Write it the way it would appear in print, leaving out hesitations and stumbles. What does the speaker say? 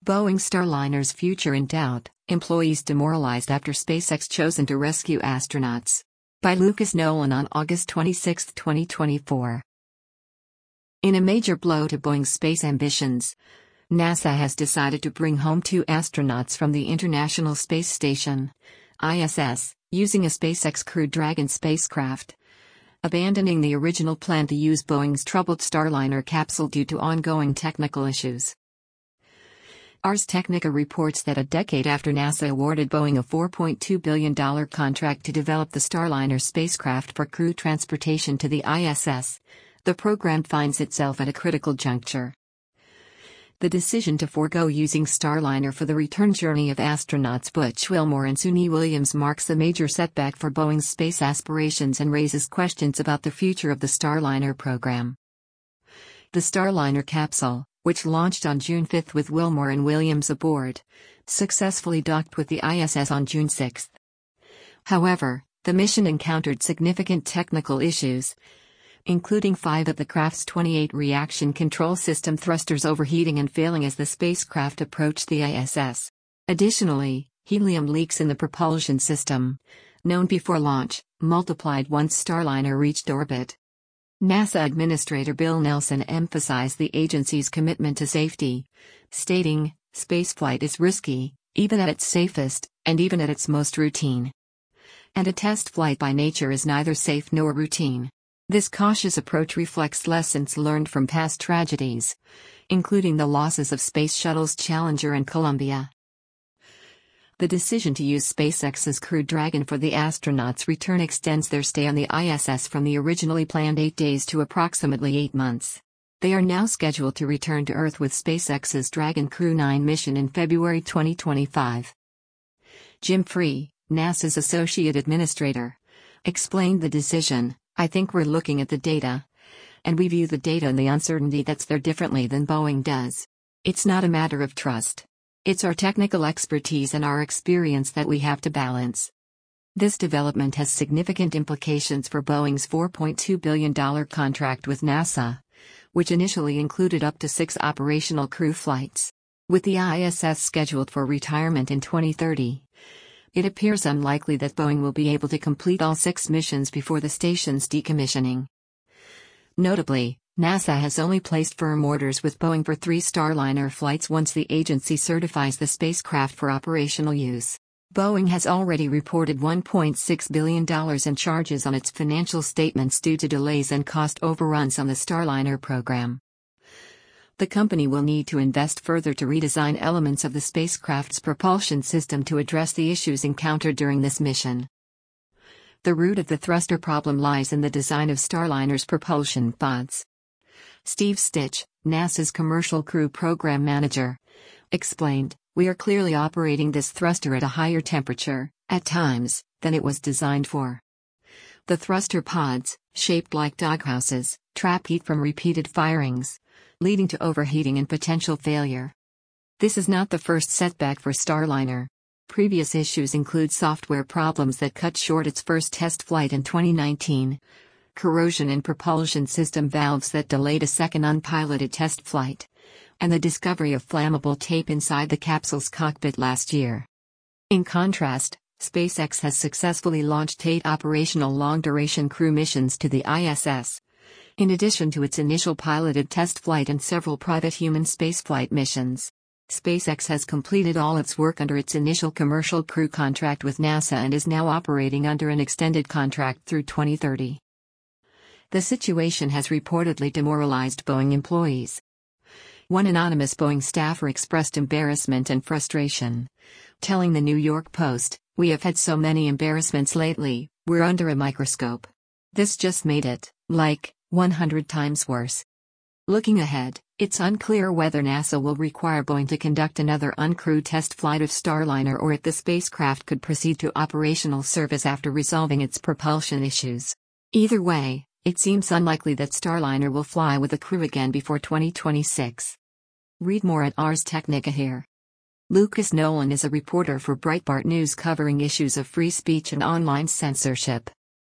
Boeing Starliner's future in doubt, employees demoralized after SpaceX chosen to rescue astronauts. By Lucas Nolan on August 26, 2024. In a major blow to Boeing's space ambitions, NASA has decided to bring home 2 astronauts from the International Space Station, ISS, using a SpaceX Crew Dragon spacecraft, abandoning the original plan to use Boeing's troubled Starliner capsule due to ongoing technical issues. Ars Technica reports that a decade after NASA awarded Boeing a $4.2 billion contract to develop the Starliner spacecraft for crew transportation to the ISS, the program finds itself at a critical juncture. The decision to forego using Starliner for the return journey of astronauts Butch Wilmore and Suni Williams marks a major setback for Boeing's space aspirations and raises questions about the future of the Starliner program. The Starliner capsule, which launched on June 5 with Wilmore and Williams aboard, successfully docked with the ISS on June 6. However, the mission encountered significant technical issues, including 5 of the craft's 28 reaction control system thrusters overheating and failing as the spacecraft approached the ISS. Additionally, helium leaks in the propulsion system, known before launch, multiplied once Starliner reached orbit. NASA Administrator Bill Nelson emphasized the agency's commitment to safety, stating, "Spaceflight is risky, even at its safest, and even at its most routine. And a test flight by nature is neither safe nor routine." This cautious approach reflects lessons learned from past tragedies, including the losses of Space Shuttles Challenger and Columbia. The decision to use SpaceX's Crew Dragon for the astronauts' return extends their stay on the ISS from the originally planned 8 days to approximately 8 months. They are now scheduled to return to Earth with SpaceX's Dragon Crew 9 mission in February 2025. Jim Free, NASA's Associate Administrator, explained the decision. "I think we're looking at the data. And we view the data and the uncertainty that's there differently than Boeing does. It's not a matter of trust. It's our technical expertise and our experience that we have to balance." This development has significant implications for Boeing's $4.2 billion contract with NASA, which initially included up to 6 operational crew flights. With the ISS scheduled for retirement in 2030, it appears unlikely that Boeing will be able to complete all 6 missions before the station's decommissioning. Notably, NASA has only placed firm orders with Boeing for 3 Starliner flights once the agency certifies the spacecraft for operational use. Boeing has already reported $1.6 billion in charges on its financial statements due to delays and cost overruns on the Starliner program. The company will need to invest further to redesign elements of the spacecraft's propulsion system to address the issues encountered during this mission. The root of the thruster problem lies in the design of Starliner's propulsion pods. Steve Stitch, NASA's Commercial Crew Program Manager, explained, "We are clearly operating this thruster at a higher temperature, at times, than it was designed for. The thruster pods, shaped like doghouses, trap heat from repeated firings, leading to overheating and potential failure. This is not the first setback for Starliner. Previous issues include software problems that cut short its first test flight in 2019, corrosion in propulsion system valves that delayed a second unpiloted test flight, and the discovery of flammable tape inside the capsule's cockpit last year." In contrast, SpaceX has successfully launched 8 operational long-duration crew missions to the ISS, in addition to its initial piloted test flight and several private human spaceflight missions. SpaceX has completed all its work under its initial commercial crew contract with NASA and is now operating under an extended contract through 2030. The situation has reportedly demoralized Boeing employees. One anonymous Boeing staffer expressed embarrassment and frustration, telling the New York Post, "We have had so many embarrassments lately, we're under a microscope. This just made it, 100 times worse." Looking ahead, it's unclear whether NASA will require Boeing to conduct another uncrewed test flight of Starliner or if the spacecraft could proceed to operational service after resolving its propulsion issues. Either way, it seems unlikely that Starliner will fly with a crew again before 2026. Read more at Ars Technica here. Lucas Nolan is a reporter for Breitbart News covering issues of free speech and online censorship.